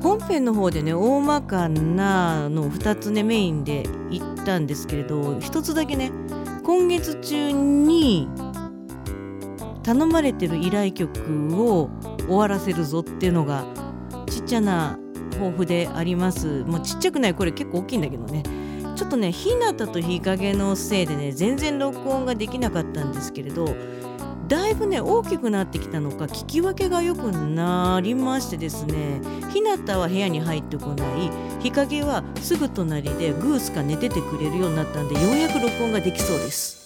本編の方でね大まかなの2つねメインで行ったんですけれど、1つだけね今月中に頼まれてる依頼曲を終わらせるぞっていうのがちっちゃな抱負であります。もうちっちゃくない、これ結構大きいんだけどね。ちょっとね日向と日陰のせいでね全然録音ができなかったんですけれど、だいぶね大きくなってきたのか聞き分けが良くなりましてですね、日向は部屋に入ってこない、日陰はすぐ隣でグースか寝ててくれるようになったんで、ようやく録音ができそうです。